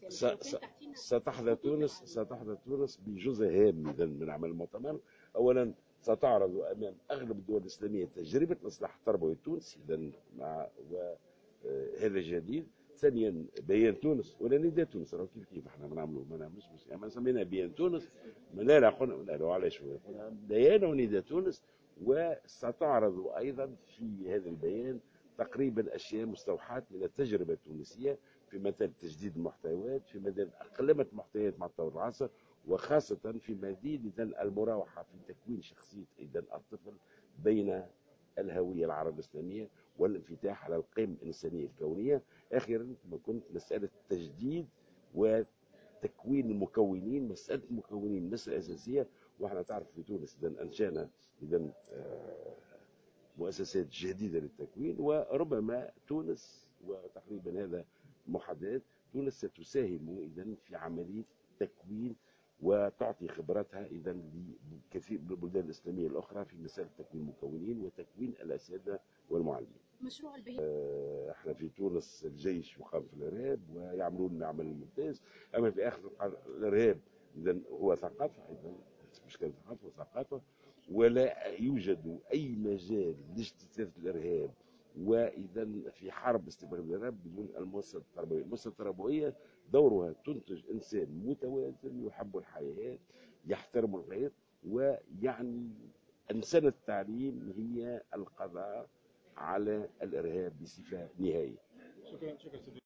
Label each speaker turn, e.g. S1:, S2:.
S1: ستحظى تونس بجزء هام من عمل المؤتمر. اولا ستعرض امام اغلب الدول الاسلاميه تجربه الاصلاح التربوي التونسي، اذا هذا جديد. ثانيا بيان تونس ولا نداء تونس، راه كيف احنا ما نعملوش يعني ما سمينا بيان تونس، لا قلنا لا علاش قلنا بيان ونداء تونس. وستعرض ايضا في هذا البيان تقريبا اشياء مستوحاه من التجربه التونسيه في مجال تجديد المحتويات، في مجال اقلمه المحتويات مع تطور العصر، وخاصه في مزيد المراوحه في تكوين شخصيه اذا الطفل بين الهويه العربيه الاسلاميه والانفتاح على القيم الانسانيه الكونيه. اخيرا كما كنت مساله تجديد وتكوين المكونين، مساله المكونين مساله اساسيه. واحنا تعرف في تونس اذا انشانا اذا مؤسسات جديده للتكوين، وربما تونس وتقريبا هذا محدد تونس ستساهم اذا في عمليه تكوين وتعطي خبراتها اذا لكثير من البلدان الاسلاميه الاخرى في مساله تكوين المكونين وتكوين الاساتذه والمعلمين.
S2: مشروع البيان
S1: احنا في تونس الجيش يقام في الارهاب ويعملون عمل ممتاز، اما في اخر الارهاب اذا هو ثقافه، اذا مشكله ثقافه وثقافه، ولا يوجد اي مجال لاجتثاث الارهاب واذا في حرب استباق الارهاب بدون المؤسسه التربويه. المؤسسه التربويه دورها تنتج انسان متوازن يحب الحياه يحترم الغير، ويعني انسنه التعليم هي القضاء على الارهاب بصفه نهائيه.
S3: شكرا.